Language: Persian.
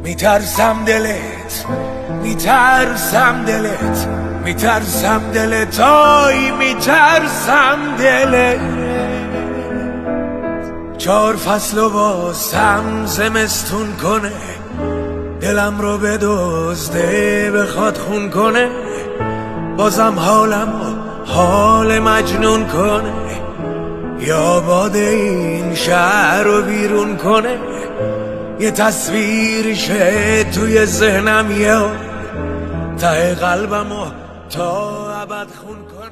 میترسم دلت، میترسم دلت، میترسم دلت، آی میترسم دلت. 4 فصل و بازم زمستون کنه، دلم رو بدزده بخواد خون کنه، بازم حالم حال مجنون کنه، یا باد این شهر رو بیرون کنه. یه تصویرشه توی ذهنم، یه ته قلبم تا ابد خون کنه.